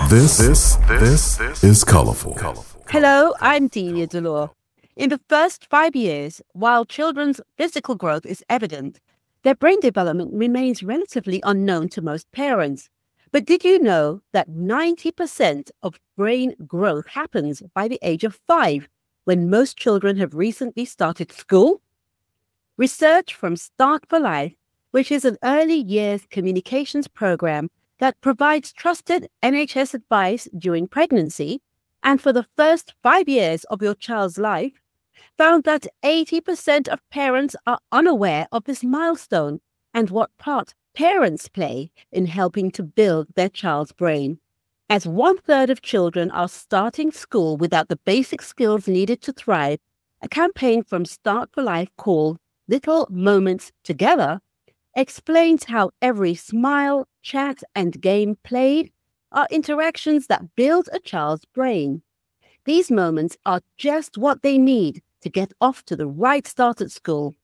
This is colorful. Hello, I'm Delia Delore. In the first 5 years, while children's physical growth is evident, their brain development remains relatively unknown to most parents. But did you know that 90% of brain growth happens by the age of 5, when most children have recently started school? Research from Start for Life, which is an early years communications program that provides trusted NHS advice during pregnancy and for the first 5 years of your child's life, found that 80% of parents are unaware of this milestone and what part parents play in helping to build their child's brain. As 1/3 of children are starting school without the basic skills needed to thrive, a campaign from Start for Life called Little Moments Together explains how every smile, chat, and game played are interactions that build a child's brain. These moments are just what they need to get off to the right start at school.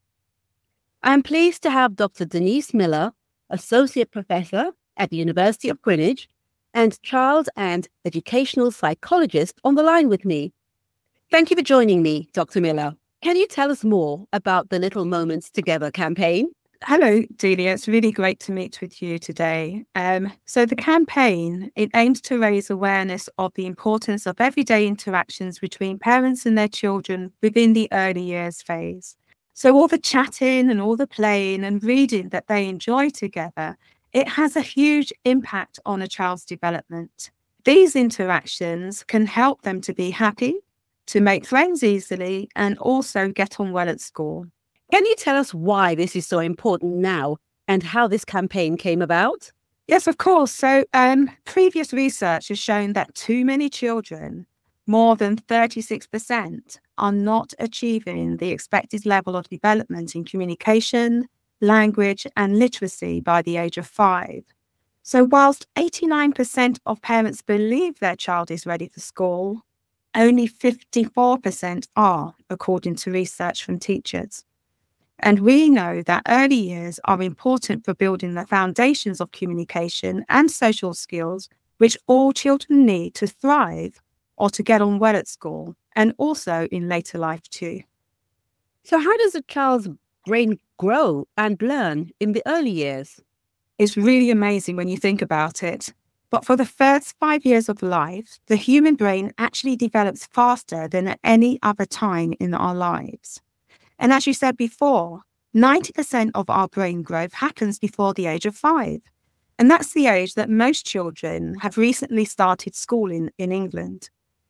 I am pleased to have Dr. Denise Miller, Associate Professor at the University of Greenwich and child and educational psychologist, on the line with me. Thank you for joining me, Dr. Miller. Can you tell us more about the Little Moments Together campaign? Hello, Delia. It's really great to meet with you today. So the campaign, it aims to raise awareness of the importance of everyday interactions between parents and their children within the early years phase. So all the chatting and all the playing and reading that they enjoy together, it has a huge impact on a child's development. These interactions can help them to be happy, to make friends easily, and also get on well at school. Can you tell us why this is so important now and how this campaign came about? Yes, of course. So previous research has shown that too many children, more than 36%, are not achieving the expected level of development in communication, language, and literacy by the age of 5. So whilst 89% of parents believe their child is ready for school, only 54% are, according to research from teachers. And we know that early years are important for building the foundations of communication and social skills, which all children need to thrive or to get on well at school, and also in later life too. So how does a child's brain grow and learn in the early years? It's really amazing when you think about it. But for the first 5 years of life, the human brain actually develops faster than at any other time in our lives. And as you said before, 90% of our brain growth happens before the age of 5. And that's the age that most children have recently started school in England.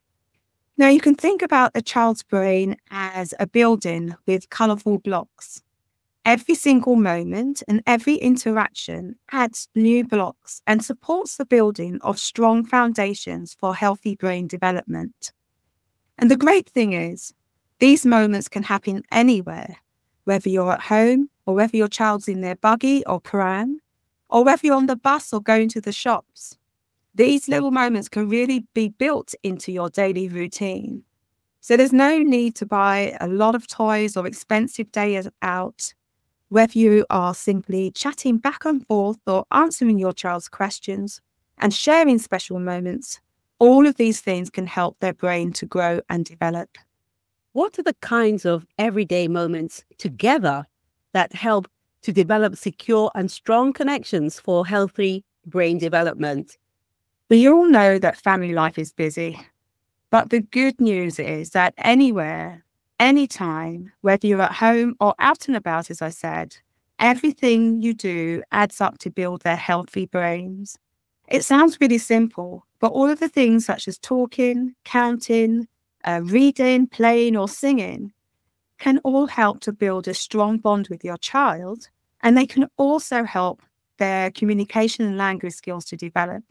Now, you can think about a child's brain as a building with colourful blocks. Every single moment and every interaction adds new blocks and supports the building of strong foundations for healthy brain development. And the great thing is, these moments can happen anywhere, whether you're at home or whether your child's in their buggy or pram, or whether you're on the bus or going to the shops. These little moments can really be built into your daily routine. So there's no need to buy a lot of toys or expensive days out. Whether you are simply chatting back and forth or answering your child's questions and sharing special moments, all of these things can help their brain to grow and develop. What are the kinds of everyday moments together that help to develop secure and strong connections for healthy brain development? We all know that family life is busy, but the good news is that anywhere, anytime, whether you're at home or out and about, as I said, everything you do adds up to build their healthy brains. It sounds really simple, but all of the things such as talking, counting, reading, playing, or singing can all help to build a strong bond with your child, and they can also help their communication and language skills to develop.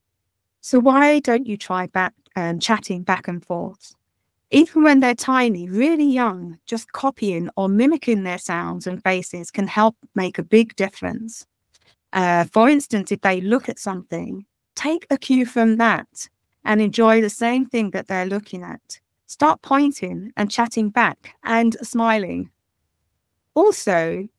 So why don't you try chatting back and forth? Even when they're tiny, really young, just copying or mimicking their sounds and faces can help make a big difference. For instance, if they look at something, take a cue from that and enjoy the same thing that they're looking at. Start pointing and chatting back and smiling. Also,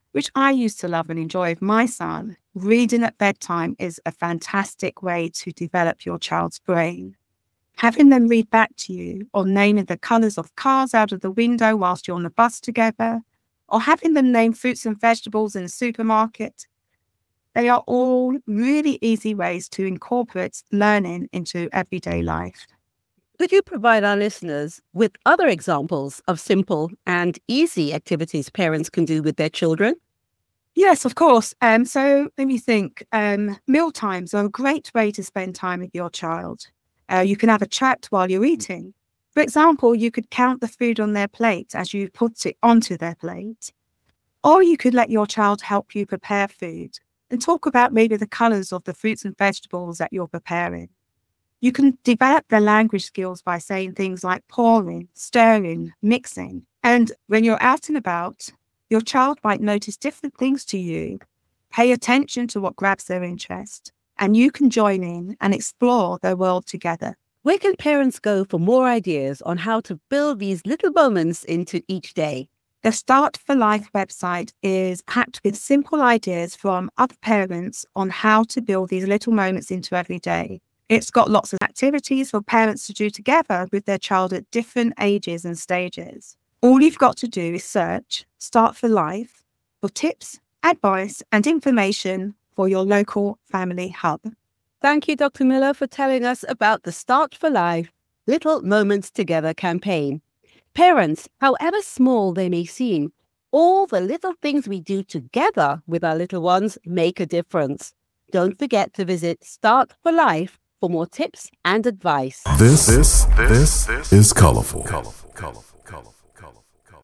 which I used to love and enjoy with my son. Reading at bedtime is a fantastic way to develop your child's brain. Having them read back to you, or naming the colours of cars out of the window whilst you're on the bus together, or having them name fruits and vegetables in the supermarket, they are all really easy ways to incorporate learning into everyday life. Could you provide our listeners with other examples of simple and easy activities parents can do with their children? Yes, of course. So let me think. Meal times are a great way to spend time with your child. You can have a chat while you're eating. For example, you could count the food on their plate as you put it onto their plate. Or you could let your child help you prepare food and talk about maybe the colours of the fruits and vegetables that you're preparing. You can develop their language skills by saying things like pouring, stirring, mixing. And when you're out and about, your child might notice different things to you. Pay attention to what grabs their interest, and you can join in and explore their world together. Where can parents go for more ideas on how to build these little moments into each day? The Start for Life website is packed with simple ideas from other parents on how to build these little moments into every day. It's got lots of activities for parents to do together with their child at different ages and stages. All you've got to do is search Start for Life for tips, advice, and information for your local family hub. Thank you, Dr. Miller, for telling us about the Start for Life Little Moments Together campaign. Parents, however small they may seem, all the little things we do together with our little ones make a difference. Don't forget to visit Start for Life for more tips and advice. This is Colorful.